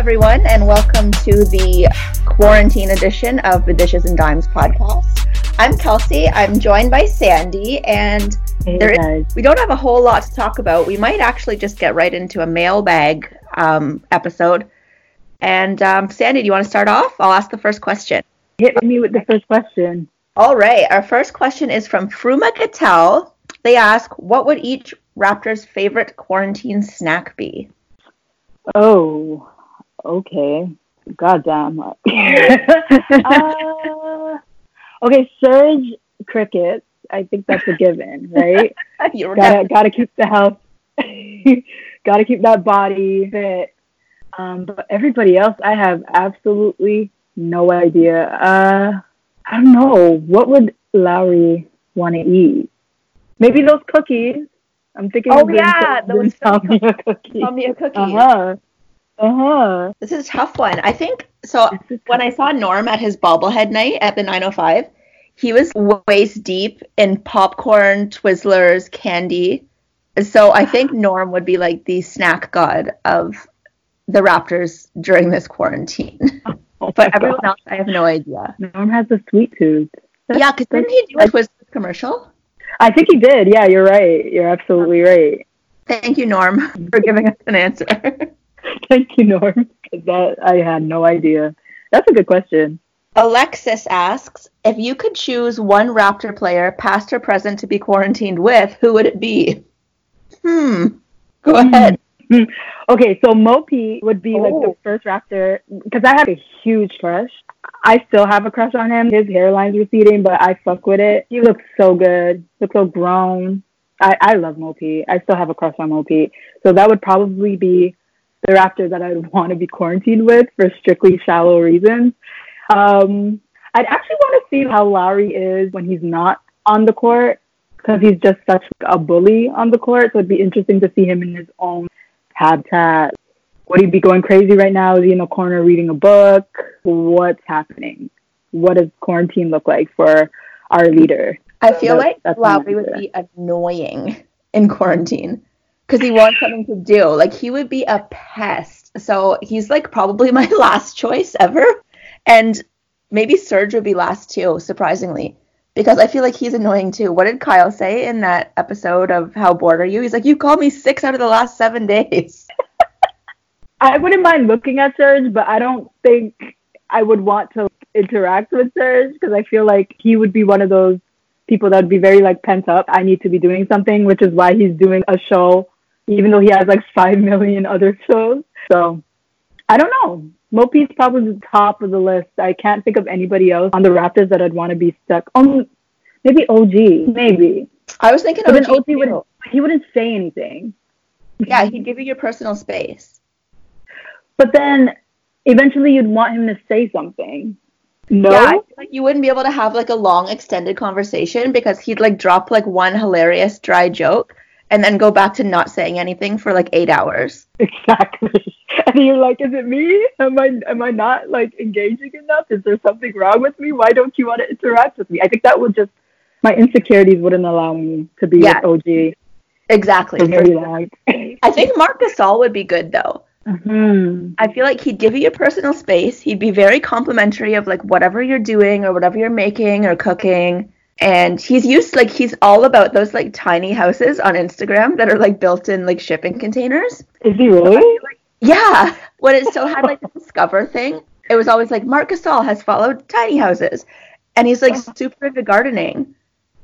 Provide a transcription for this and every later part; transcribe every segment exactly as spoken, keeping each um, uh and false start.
everyone, and welcome to the quarantine edition of the Dishes and Dimes podcast. I'm Kelsey. I'm joined by Sandy, and hey there guys. is, we don't have a whole lot to talk about. We might actually just get right into a mailbag um, episode. And um, Sandy, do you want to start off? I'll ask the first question. Hit me with the first question. All right. Our first question is from Fruma Cattell. They ask, what would each Raptor's favorite quarantine snack be? Oh, okay. Goddamn. uh, okay, Surge crickets. I think that's a given, right? You're gotta gotta keep the health. Gotta keep that body fit. Um, but everybody else, I have absolutely no idea. Uh, I don't know. What would Lowry want to eat? Maybe those cookies. I'm thinking. Oh of yeah, those insomnia cookies. Insomnia cookies. Uh-huh. Uh-huh. This is a tough one. I think, so when I saw Norm at his bobblehead night at the nine oh five, he was waist deep in popcorn, Twizzlers, candy. So I think Norm would be like the snack god of the Raptors during this quarantine. Oh But everyone God. else, I have no idea. Norm has a sweet tooth. That's, yeah, because didn't he do a Twizzlers commercial? I think he did. Yeah, you're right. You're absolutely right. Thank you, Norm, for giving us an answer. Thank you, Norm. That I had no idea. That's a good question. Alexis asks, if you could choose one Raptor player, past or present, to be quarantined with, who would it be? Hmm. Go ahead. Hmm. Okay, so Mopi would be oh. like the first Raptor, because I have a huge crush. I still have a crush on him. His hairline's receding, but I fuck with it. He looks so good. Looks so grown. I, I love Mopi. I still have a crush on Mopi. So that would probably be the Raptor that I would want to be quarantined with for strictly shallow reasons. Um, I'd actually want to see how Lowry is when he's not on the court, because he's just such a bully on the court. So it'd be interesting to see him in his own habitat. Would he be going crazy right now? Is he in a corner reading a book? What's happening? What does quarantine look like for our leader? I feel that's, like that's Lowry would be annoying in quarantine because he wants something to do. Like, he would be a pest. So he's like probably my last choice ever. And maybe Serge would be last too, surprisingly, because I feel like he's annoying too. What did Kyle say in that episode of How Bored Are You? He's like, you called me six out of the last seven days. I wouldn't mind looking at Serge, but I don't think I would want to interact with Serge because I feel like he would be one of those people that would be very like pent up. I need to be doing something, which is why he's doing a show, even though he has like five million other shows. So I don't know. Mopi's probably the top of the list. I can't think of anybody else on the Raptors that I'd want to be stuck. Oh, maybe O G. Maybe. I was thinking but O G. Then O G wouldn't, he wouldn't say anything. Yeah, he'd give you your personal space. But then eventually you'd want him to say something. No? Yeah, I feel like you wouldn't be able to have like a long extended conversation because he'd like drop like one hilarious dry joke and then go back to not saying anything for like eight hours. Exactly. And you're like, is it me? Am I am I not like engaging enough? Is there something wrong with me? Why don't you want to interact with me? I think that would just, my insecurities wouldn't allow me to be yeah. with O G. Exactly. Very long. I think Marc Gasol would be good though. Mm-hmm. I feel like he'd give you your personal space. He'd be very complimentary of like whatever you're doing or whatever you're making or cooking. And he's used, like, he's all about those like tiny houses on Instagram that are like built in like shipping containers. Is he really? So like, yeah. When it still had like the Discover thing, it was always like Marc Gasol has followed tiny houses, and he's like super into gardening.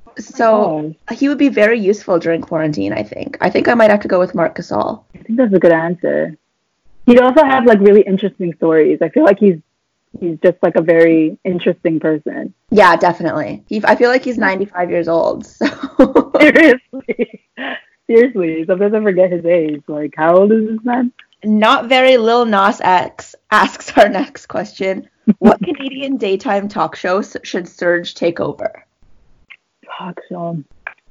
So oh. he would be very useful during quarantine. I think. I think I might have to go with Marc Gasol. I think that's a good answer. He'd also have like really interesting stories. I feel like he's he's just like a very interesting person. Yeah, definitely. He, I feel like he's ninety-five years old. So. Seriously, seriously. Sometimes I forget his age. Like, how old is this man? Not very Lil Nas X asks our next question. What Canadian daytime talk show should Serge take over? Talk show.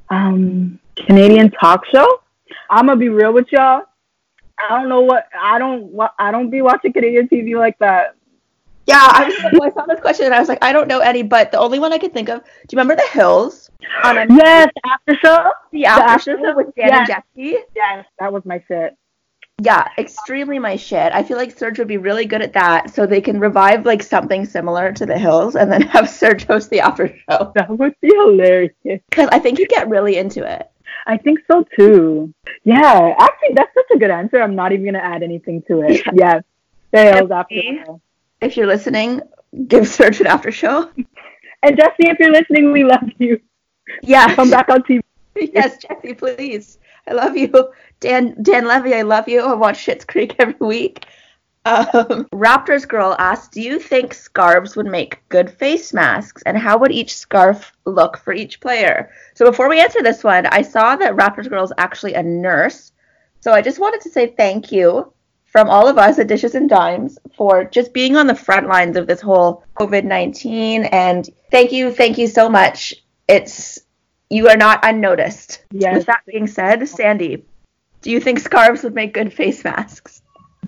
Um, Canadian talk show? I'm gonna be real with y'all. I don't know what I don't I don't be watching Canadian T V like that. Yeah, I was like, when I saw this question and I was like, I don't know any, but the only one I could think of. Do you remember The Hills? On M T V? Yes, after show. The after, the after show, show with Dan yes. and Jackie. Yes, that was my shit. Yeah, extremely my shit. I feel like Serge would be really good at that, so they can revive like something similar to The Hills and then have Serge host the after show. That would be hilarious. Because I think you get really into it. I think so too. Yeah, actually, that's such a good answer. I'm not even gonna add anything to it. Yeah, The Hills after show. If you're listening, give Serge an after show. And Jesse, if you're listening, we love you. Yeah, come back on T V. Yes, Jesse, please. I love you. Dan Dan Levy, I love you. I watch Schitt's Creek every week. Um, Raptors Girl asks, do you think scarves would make good face masks? And how would each scarf look for each player? So before we answer this one, I saw that Raptors Girl is actually a nurse. So I just wanted to say thank you from all of us at Dishes and Dimes for just being on the front lines of this whole covid nineteen. And thank you, thank you so much. It's You are not unnoticed. Yes. With that being said, Sandy, do you think scarves would make good face masks?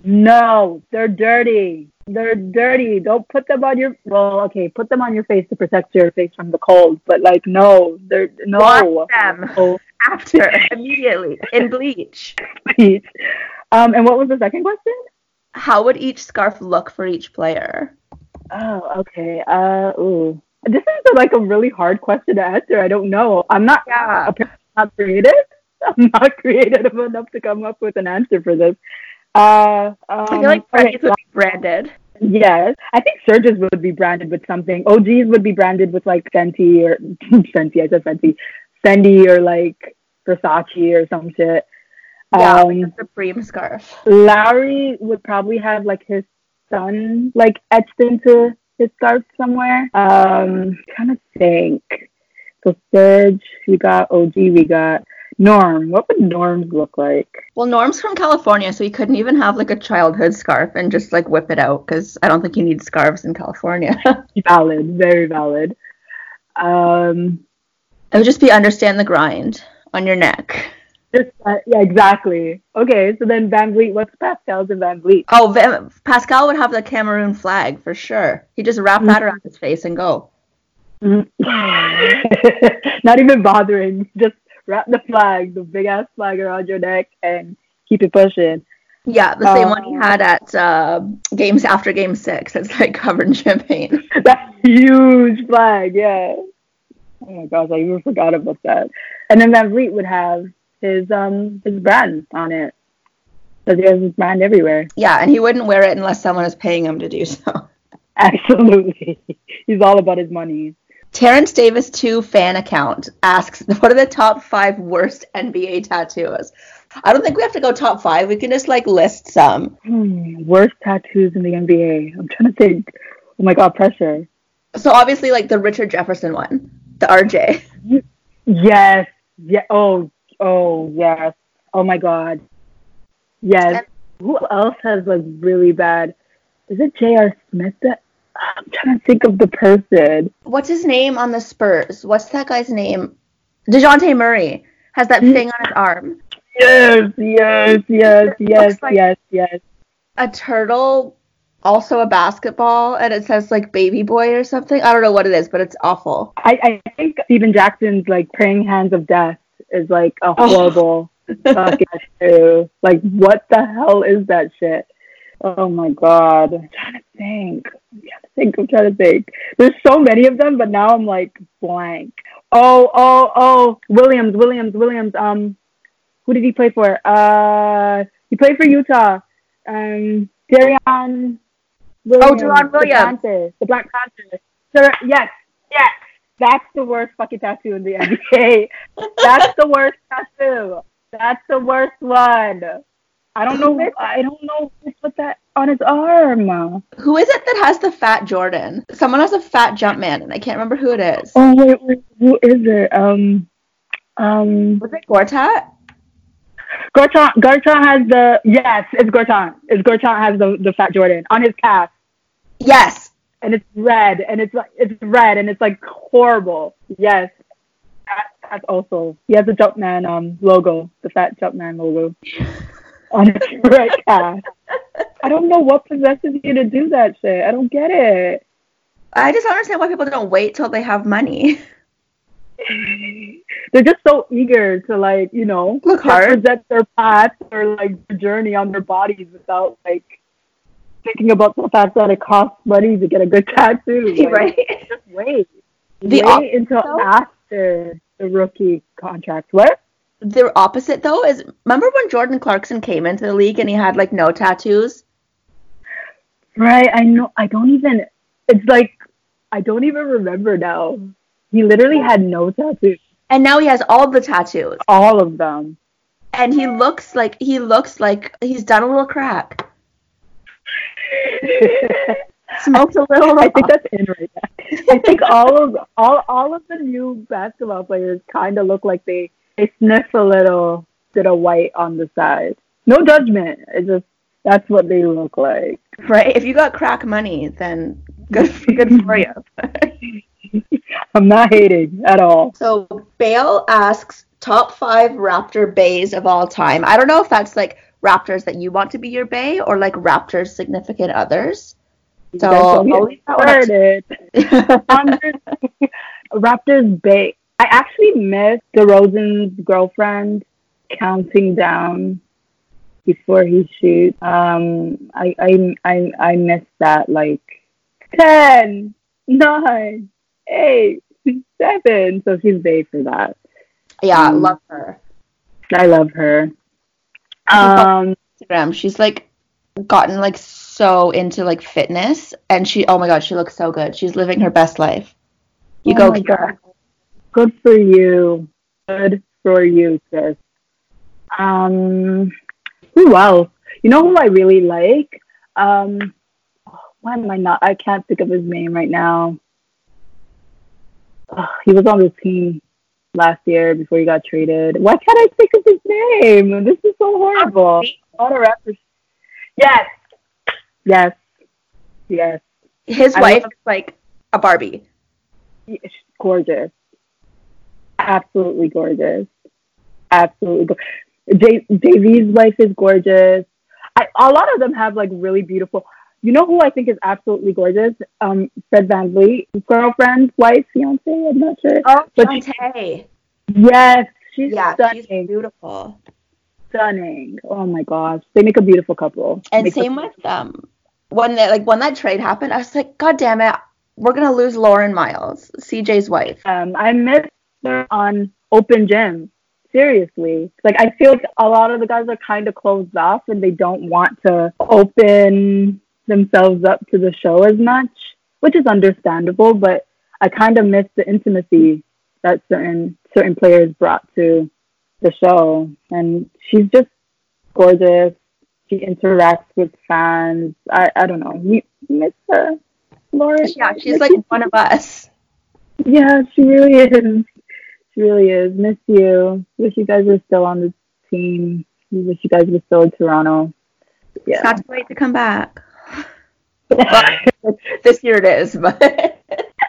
No, they're dirty. They're dirty. Don't put them on your, well, okay, put them on your face to protect your face from the cold. But like, no, they're, no. Wash them oh. after, immediately, in bleach. Bleach. Um, and what was the second question? How would each scarf look for each player? Oh, okay. Uh, ooh. This is like a really hard question to answer. I don't know. I'm not, yeah. not creative. I'm not creative enough to come up with an answer for this. Uh, um, I feel like Freddy's okay. would be branded. Yes. I think Surge's would be branded with something. O G's would be branded with like Fenty or, Fenty, I said Fenty. Fendi or like Versace or some shit. Yeah, um, like a Supreme scarf. Lowry would probably have like his son like etched into his scarf somewhere. Um, trying to think. So Serge, we got O G, we got Norm. What would Norm's look like? Well, Norm's from California, so he couldn't even have like a childhood scarf and just like whip it out because I don't think you need scarves in California. Valid, very valid. Um, it would just be understand the grind on your neck. Just, uh, yeah, exactly. Okay, so then Van Vliet, what's Pascal's and Van Vliet? Oh, Van, Pascal would have the Cameroon flag for sure. He'd just wrap mm-hmm. that around his face and go. Mm-hmm. Not even bothering, just wrap the flag, the big ass flag around your neck and keep it pushing. Yeah, the same um, one he had at uh, games after game six. It's like covered in champagne. That huge flag, yeah. Oh my gosh, I even forgot about that. And then Van Vliet would have his um his brand on it. Because he has his brand everywhere. Yeah, and he wouldn't wear it unless someone is paying him to do so. Absolutely. He's all about his money. Terrence Davis two fan account asks, what are the top five worst N B A tattoos? I don't think we have to go top five. We can just like list some. Hmm, worst tattoos in the N B A. I'm trying to think. Oh my god, pressure. So obviously like the Richard Jefferson one, the R J. Yes. Yeah. Oh. Oh yes. Oh my god. Yes. And who else has like really bad? Is it J R. Smith that? I'm trying to think of the person. What's his name on the Spurs? What's that guy's name? DeJounte Murray has that thing on his arm. Yes, yes, yes, yes, like yes, yes. A turtle, also a basketball, and it says like baby boy or something. I don't know what it is, but it's awful. I, I think Steven Jackson's like praying hands of death is like a horrible fucking tattoo. Like what the hell is that shit? Oh my god. I'm trying to think. I'm trying to think. I'm trying to think. There's so many of them, but now I'm like blank. Oh, oh, oh. Williams, Williams, Williams. Um, who did he play for? Uh, he played for Utah. Um, De'Aaron Williams. Oh, De'Aaron Williams. The Panther, the Black Panther. Sir, yes, yes. That's the worst fucking tattoo in the N B A. That's the worst tattoo. That's the worst one. I don't know. I don't know who put that on his arm. Who is it that has the fat Jordan? Someone has a fat Jumpman, and I can't remember who it is. Oh wait, wait who is it? Um, um. Was it Gortat? Gortat. Gortat has the yes. It's Gortat. It's Gortat has the the fat Jordan on his calf. Yes. And it's red, and it's like it's red, and it's like horrible. Yes. That, that's also he has the Jumpman um logo, the fat Jumpman logo. On his right calf. I don't know what possesses you to do that shit. I don't get it. I just don't understand why people don't wait till they have money. they're just so eager to like, you know, Look hard. represent their path or like their journey on their bodies without like thinking about the fact that it costs money to get a good tattoo. Like, Right? just wait. The wait until though? after the rookie contract. What? The opposite though is, remember when Jordan Clarkson came into the league and he had like no tattoos? Right, I know. I don't even. It's like I don't even remember now. He literally had no tattoos. And now he has all the tattoos. All of them. And he looks like he looks like he's done a little crack. Smoked a little. I think that's in right now. I think all of all all of the new basketball players kind of look like they they sniff a little bit of white on the side. No judgment. It's just that's what they look like. Right? If you got crack money, then good for, good for you. I'm not hating at all. So Bale asks top five Raptor bays of all time. I don't know if that's like Raptors that you want to be your bay or like Raptors significant others. So I'll leave that one up to- Raptors bay. I actually miss DeRozan's girlfriend counting down before he shoots. Um, I I I I miss that, like ten, nine, eight, seven. So she's bay for that. Yeah, um, love her. I love her. Um, Instagram. She's like gotten like so into like fitness, and she oh my god, she looks so good. She's living her best life. You oh go, my Kira. God. Good for you. Good for you, sis. Um, who else? You know who I really like? Um, why am I not? I can't think of his name right now. Oh, he was on the team last year before he got traded. Why can't I think of his name? This is so horrible. All the Raptors. Yes. Yes. Yes. His I wife love- is like a Barbie. She's gorgeous. Absolutely gorgeous. Absolutely gorgeous. J- Jay-Z's wife is gorgeous. I, a lot of them have like really beautiful. You know who I think is absolutely gorgeous? Um, Fred VanVleet, girlfriend, wife, fiance. I'm not sure. Oh, but Shantae. Yes, she's Yeah, stunning. she's beautiful. Stunning. Oh my gosh, they make a beautiful couple. And Make same a- with um when that like when that trade happened, I was like, God damn it, we're gonna lose Lauren Miles, C J's wife. Um, I miss her on Open Gym. Seriously, like I feel like a lot of the guys are kind of closed off and they don't want to open themselves up to the show as much, which is understandable. But I kind of miss the intimacy that certain certain players brought to the show. And she's just gorgeous. She interacts with fans. I, I don't know. We miss her, Lauren. Yeah, she's like one of us. Yeah, she really is. She really is. Miss you. Wish you guys were still on the team. Wish you guys were still in Toronto. Yeah. Have to wait to come back. Well, this year it is, but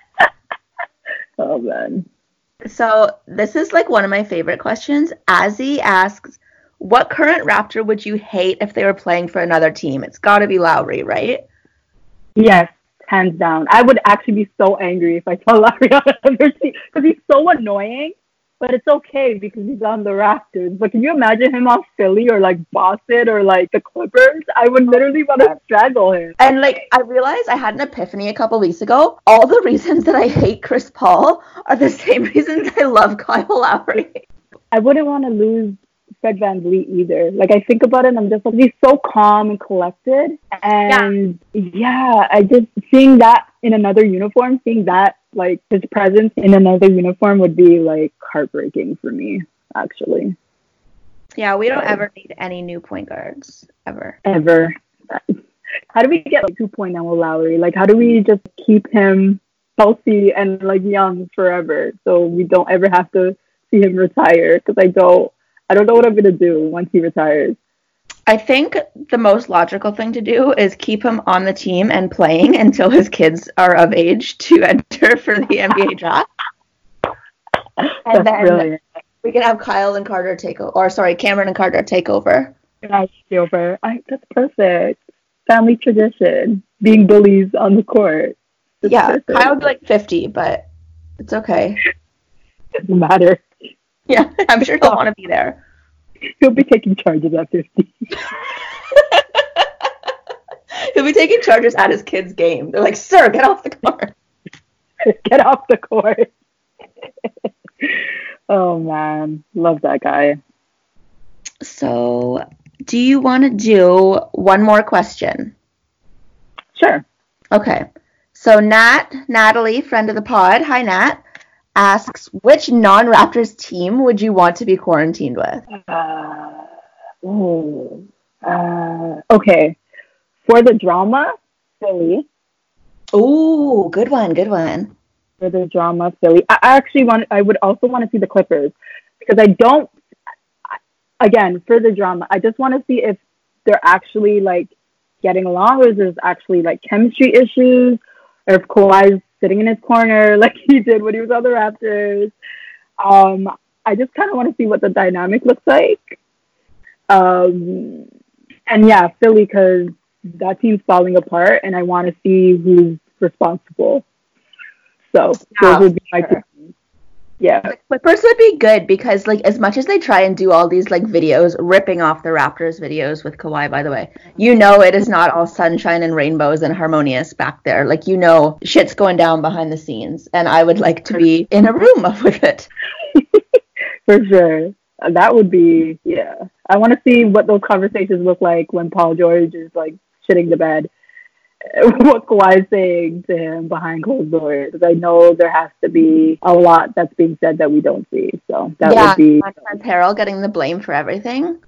Oh man. so this is like one of my favorite questions. Azzy asks, what current Raptor would you hate if they were playing for another team? It's got to be Lowry, right? Yes, hands down. I would actually be so angry if I saw Lowry on another team because he's so annoying. But it's okay because he's on the Raptors. But can you imagine him on Philly or like Boston or like the Clippers? I would literally want to strangle him. And like I realized I had an epiphany a couple weeks ago. All the reasons that I hate Chris Paul are the same reasons I love Kyle Lowry. I wouldn't want to lose Fred VanVleet either. Like I think about it and I'm just like, he's so calm and collected. And yeah, yeah I just seeing that in another uniform, seeing that like his presence in another uniform would be like heartbreaking for me, actually. Yeah, we don't ever need any new point guards ever. Ever. How do we get like two point oh Lowry? Like how do we just keep him healthy and like young forever so we don't ever have to see him retire? Because I don't I don't know what I'm gonna do once he retires. I think the most logical thing to do is keep him on the team and playing until his kids are of age to enter for the N B A draft. And That's then brilliant. we can have Kyle and Carter take over, or sorry, Cameron and Carter take over. That's over. I, that's perfect. Family tradition. Being bullies on the court. That's yeah, perfect. Kyle would be like fifty, but it's okay. Doesn't matter. Yeah, I'm sure he'll want to be there. He'll be taking charges at fifty. He'll be taking charges at his kid's game. They're like, sir, get off the court. Get off the court. Oh, man. Love that guy. So, do you want to do one more question? Sure. Okay. So, Nat, Natalie, friend of the pod, hi, Nat, asks, which non-Raptors team would you want to be quarantined with? Uh, ooh, uh, okay. For the drama, Philly. Ooh, good one, good one. For the drama, Philly. I actually want. I would also want to see the Clippers because I don't. Again, for the drama, I just want to see if they're actually like getting along, or is there's actually like chemistry issues, or if Kawhi's sitting in his corner like he did when he was on the Raptors. Um, I just kind of want to see what the dynamic looks like. Um, and yeah, Philly, because that team's falling apart, and I want to see who's responsible. So Yeah, those would be my sure. teams. Yeah. The Clippers would be good because, like, as much as they try and do all these like videos, ripping off the Raptors videos with Kawhi, by the way, you know it is not all sunshine and rainbows and harmonious back there. Like, you know, shit's going down behind the scenes, and I would like to be in a room with it. For sure. That would be, yeah. I want to see what those conversations look like when Paul George is like shitting the bed. What Kawhi is saying to him behind closed doors. Because I know there has to be a lot that's being said that we don't see. So that yeah, would be. Montrezl Harrell getting the blame for everything.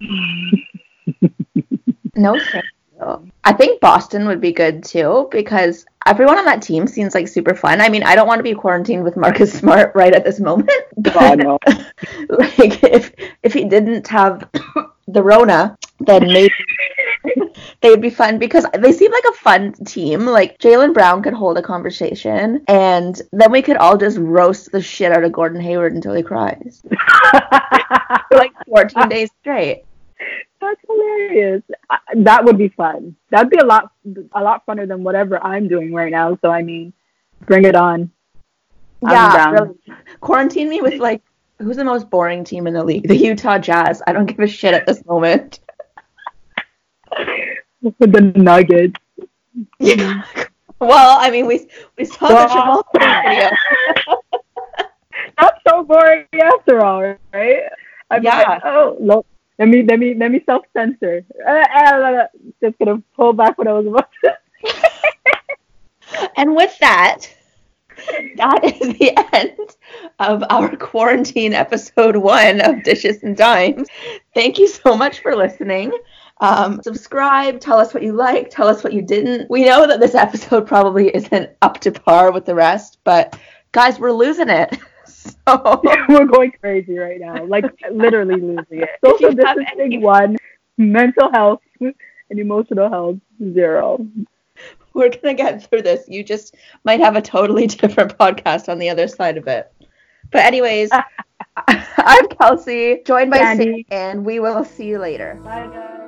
No thank you. I think Boston would be good too because everyone on that team seems like super fun. I mean, I don't want to be quarantined with Marcus Smart right at this moment. But Oh, no. like if if he didn't have the Rona, then maybe they would be fun because they seem like a fun team. Like Jaylen Brown could hold a conversation, and then we could all just roast the shit out of Gordon Hayward until he cries for like fourteen days straight. That's hilarious. I, that would be fun. That'd be a lot, a lot funner than whatever I'm doing right now. So I mean, bring it on. I'm Yeah, down. really. Quarantine me with like who's the most boring team in the league? The Utah Jazz. I don't give a shit at this moment. The Nuggets. Yeah. Well, I mean, we we saw the Jamal video. Not so boring after all, right? I mean, Yeah. oh, look. Let me let me let me self censor. Uh, uh, just gonna pull back what I was about to say. And with that, that is the end of our quarantine episode one of Dishes and Dimes. Thank you so much for listening. Um, subscribe, tell us what you liked, tell us what you didn't. We know that this episode probably isn't up to par with the rest, but guys, we're losing it. So we're going crazy right now, like literally losing it. Social distancing any- one, mental health and emotional health zero. We're gonna get through this. You just might have a totally different podcast on the other side of it. But anyways, I'm Kelsey, joined by Sandy, Sam, and we will see you later. Bye guys.